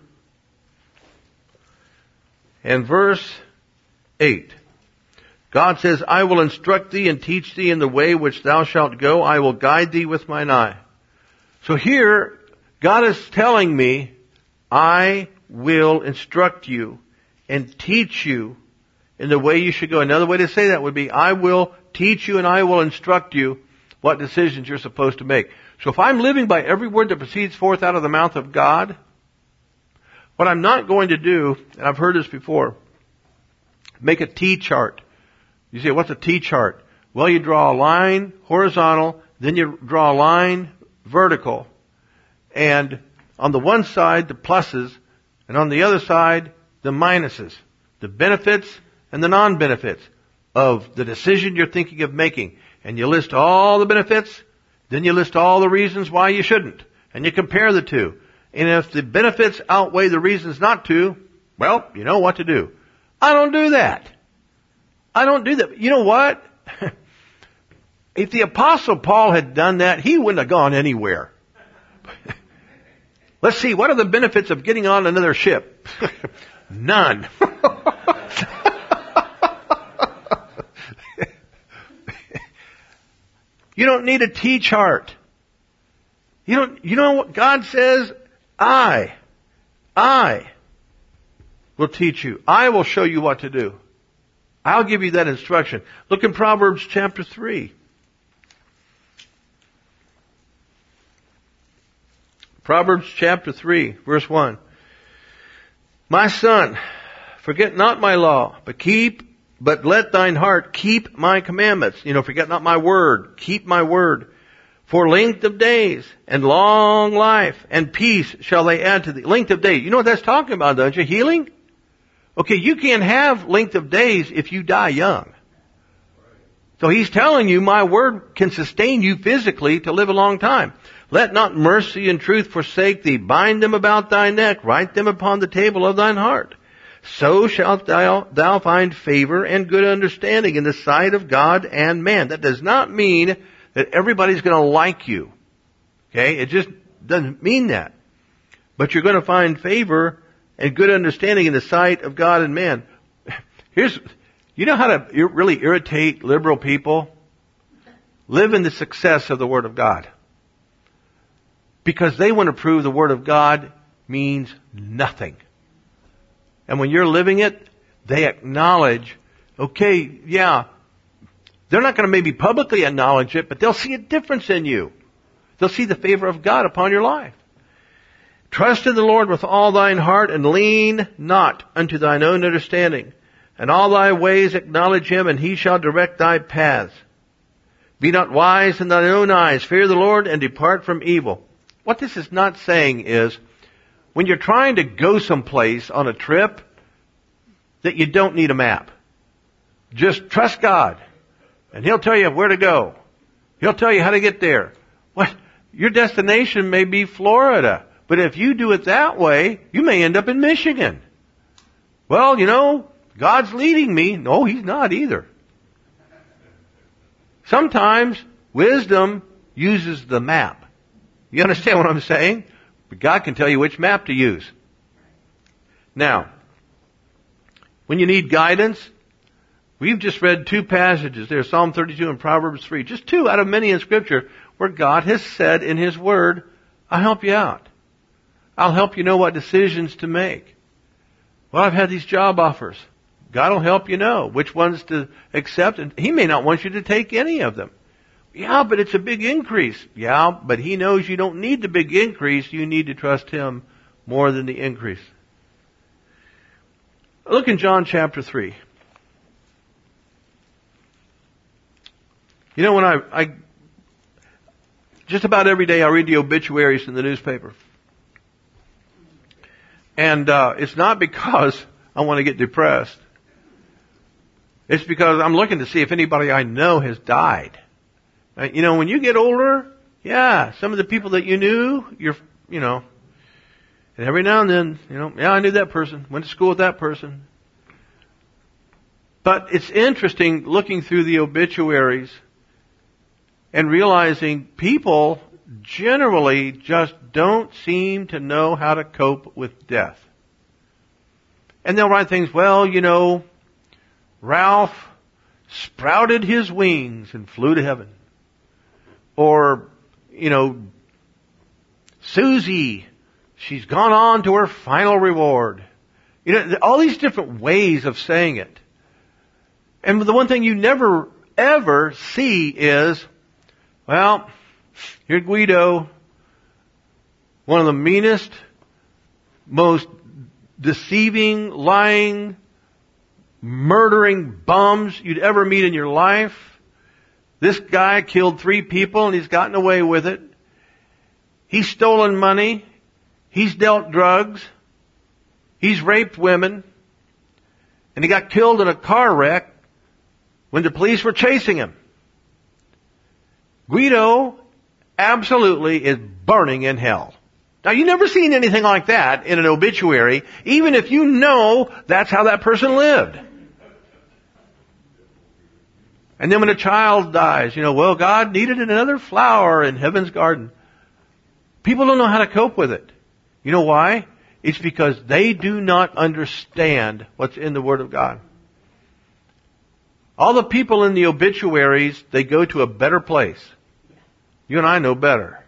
and verse eight. God says, I will instruct thee and teach thee in the way which thou shalt go. I will guide thee with mine eye. So here, God is telling me, I will instruct you and teach you in the way you should go. Another way to say that would be, I will teach you and I will instruct you what decisions you're supposed to make. So if I'm living by every word that proceeds forth out of the mouth of God, what I'm not going to do, and I've heard this before, make a T-chart. You say, what's a T-chart? Well, you draw a line horizontal, then you draw a line vertical. And on the one side, the pluses, and on the other side, the minuses. The benefits and the non-benefits of the decision you're thinking of making. And you list all the benefits, then you list all the reasons why you shouldn't. And you compare the two. And if the benefits outweigh the reasons not to, well, you know what to do. I don't do that. I don't do that. You know what? If the Apostle Paul had done that, he wouldn't have gone anywhere. Let's see, what are the benefits of getting on another ship? None. You don't need a T-chart. You don't, you know what God says? I, I will teach you. I will show you what to do. I'll give you that instruction. Look in Proverbs chapter three. Proverbs chapter three, verse one. My son, forget not my law, but keep, but let thine heart keep my commandments. You know, forget not my word, keep my word. For length of days and long life and peace shall they add to thee. Length of days. You know what that's talking about, don't you? Healing? Okay, you can't have length of days if you die young. So he's telling you, my word can sustain you physically to live a long time. Let not mercy and truth forsake thee. Bind them about thy neck. Write them upon the table of thine heart. So shalt thou, thou find favor and good understanding in the sight of God and man. That does not mean that everybody's going to like you. Okay? It just doesn't mean that. but you're going to find favor and good understanding in the sight of God and man. Here's, you know how to really irritate liberal people? Live in the success of the Word of God. Because they want to prove the Word of God means nothing. And when you're living it, they acknowledge, okay, yeah, they're not going to maybe publicly acknowledge it, but they'll see a difference in you. They'll see the favor of God upon your life. Trust in the Lord with all thine heart, and lean not unto thine own understanding. And all thy ways acknowledge him, and he shall direct thy paths. Be not wise in thine own eyes. Fear the Lord, and depart from evil. What this is not saying is, when you're trying to go someplace on a trip, that you don't need a map. Just trust God, and He'll tell you where to go. He'll tell you how to get there. What? Your destination may be Florida, but if you do it that way, you may end up in Michigan. Well, you know, God's leading me. No, He's not either. Sometimes wisdom uses the map. You understand what I'm saying? But God can tell you which map to use. Now, when you need guidance, we've just read two passages there, Psalm thirty-two and Proverbs three. Just two out of many in Scripture where God has said in His Word, I'll help you out. I'll help you know what decisions to make. Well, I've had these job offers. God will help you know which ones to accept, and He may not want you to take any of them. Yeah, but it's a big increase. Yeah, but He knows you don't need the big increase. You need to trust Him more than the increase. Look in John chapter three. You know, when I, I just about every day I read the obituaries in the newspaper. And uh, it's not because I want to get depressed. It's because I'm looking to see if anybody I know has died. Uh, you know, when you get older, yeah, some of the people that you knew, you're, you know, and every now and then, you know, yeah, I knew that person, went to school with that person. But it's interesting looking through the obituaries and realizing people generally just don't seem to know how to cope with death. And they'll write things, well, you know, Ralph sprouted his wings and flew to heaven. Or, you know, Susie, she's gone on to her final reward. You know, all these different ways of saying it. And the one thing you never, ever see is, well, here's Guido, one of the meanest, most deceiving, lying, murdering bums you'd ever meet in your life. This guy killed three people and he's gotten away with it. He's stolen money. He's dealt drugs. He's raped women. And he got killed in a car wreck when the police were chasing him. Guido absolutely is burning in hell. Now, you've never seen anything like that in an obituary, even if you know that's how that person lived. And then when a child dies, you know, well, God needed another flower in heaven's garden. People don't know how to cope with it. You know why? It's because they do not understand what's in the Word of God. All the people in the obituaries, they go to a better place. You and I know better.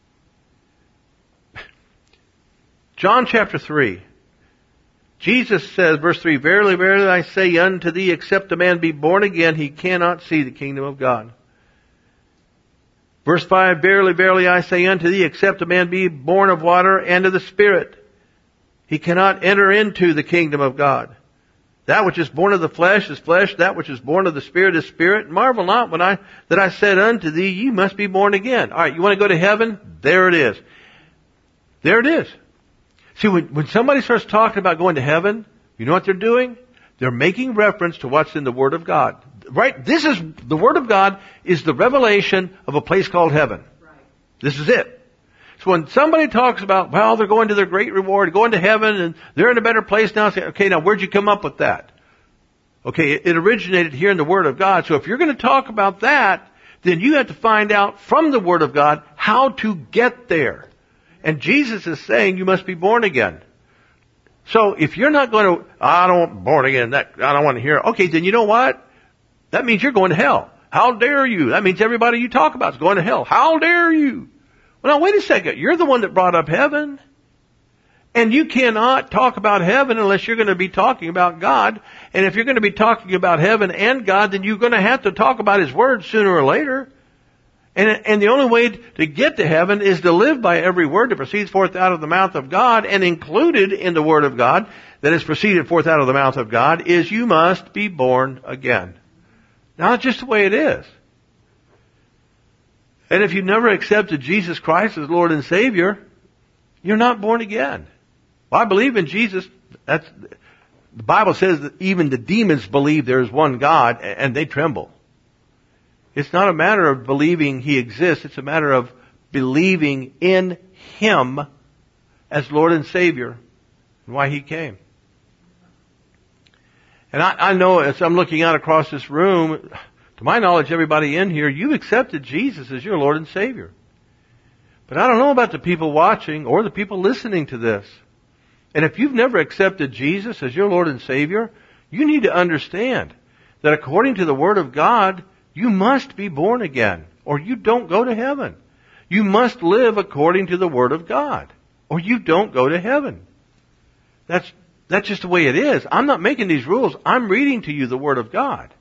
John chapter three. Jesus says, verse three, Verily, verily, I say unto thee, except a man be born again, he cannot see the kingdom of God. Verse five, Verily, verily, I say unto thee, except a man be born of water and of the Spirit, he cannot enter into the kingdom of God. That which is born of the flesh is flesh, that which is born of the Spirit is spirit. Marvel not when I that I said unto thee, ye must be born again. All right, you want to go to heaven? There it is. There it is. See, when, when somebody starts talking about going to heaven, you know what they're doing? They're making reference to what's in the Word of God. Right? This is, the Word of God is the revelation of a place called heaven. Right. This is it. So when somebody talks about, well, they're going to their great reward, going to heaven, and they're in a better place now, say, okay, now where'd you come up with that? Okay, it, it originated here in the Word of God. So if you're going to talk about that, then you have to find out from the Word of God how to get there. And Jesus is saying you must be born again. So if you're not going to, I don't want born again, that, I don't want to hear it. Okay, then you know what? That means you're going to hell. How dare you? That means everybody you talk about is going to hell. How dare you? Well, now wait a second. You're the one that brought up heaven. And you cannot talk about heaven unless you're going to be talking about God. And if you're going to be talking about heaven and God, then you're going to have to talk about His Word sooner or later. And, and the only way to get to heaven is to live by every word that proceeds forth out of the mouth of God, and included in the Word of God that has proceeded forth out of the mouth of God is you must be born again. Now, that's just the way it is. And if you've never accepted Jesus Christ as Lord and Savior, you're not born again. Well, I believe in Jesus. That's, the Bible says that even the demons believe there is one God, and they tremble. It's not a matter of believing He exists. It's a matter of believing in Him as Lord and Savior and why He came. And I, I know as I'm looking out across this room, to my knowledge, everybody in here, you've accepted Jesus as your Lord and Savior. But I don't know about the people watching or the people listening to this. And if you've never accepted Jesus as your Lord and Savior, you need to understand that according to the Word of God, you must be born again, or you don't go to heaven. You must live according to the Word of God, or you don't go to heaven. That's, that's just the way it is. I'm not making these rules. I'm reading to you the Word of God.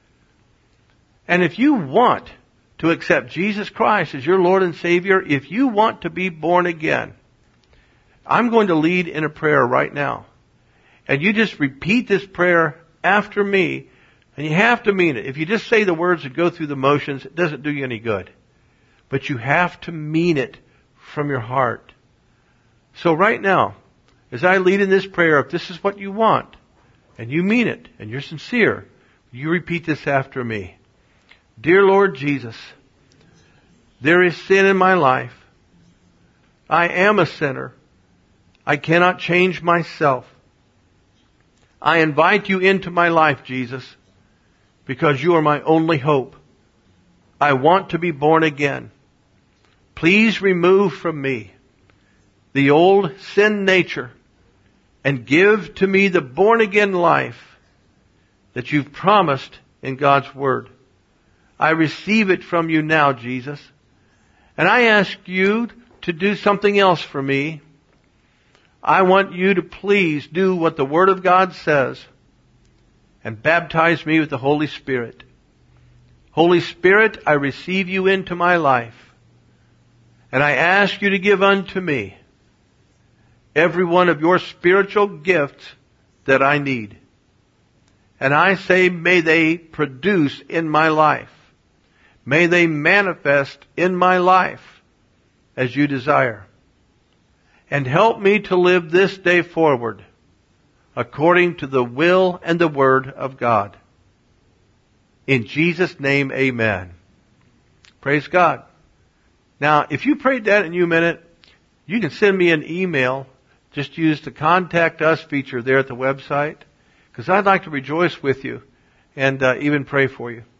And if you want to accept Jesus Christ as your Lord and Savior, if you want to be born again, I'm going to lead in a prayer right now. And you just repeat this prayer after me. And you have to mean it. If you just say the words and go through the motions, it doesn't do you any good. But you have to mean it from your heart. So right now, as I lead in this prayer, if this is what you want, and you mean it, and you're sincere, you repeat this after me. Dear Lord Jesus, there is sin in my life. I am a sinner. I cannot change myself. I invite you into my life, Jesus, because you are my only hope. I want to be born again. Please remove from me the old sin nature and give to me the born again life that you've promised in God's Word. I receive it from you now, Jesus. And I ask you to do something else for me. I want you to please do what the Word of God says and baptize me with the Holy Spirit. Holy Spirit, I receive you into my life. And I ask you to give unto me every one of your spiritual gifts that I need. And I say, may they produce in my life. May they manifest in my life as you desire. And help me to live this day forward according to the will and the Word of God. In Jesus' name, amen. Praise God. Now, if you prayed that and you meant it, you can send me an email. Just use the Contact Us feature there at the website, because I'd like to rejoice with you and uh, even pray for you.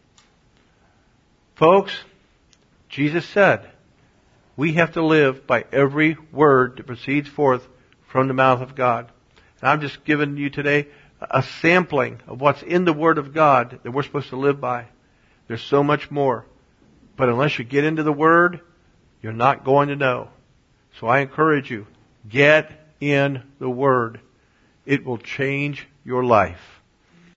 Folks, Jesus said, we have to live by every word that proceeds forth from the mouth of God. And I'm just giving you today a sampling of what's in the Word of God that we're supposed to live by. There's so much more. But unless you get into the Word, you're not going to know. So I encourage you, get in the Word. It will change your life.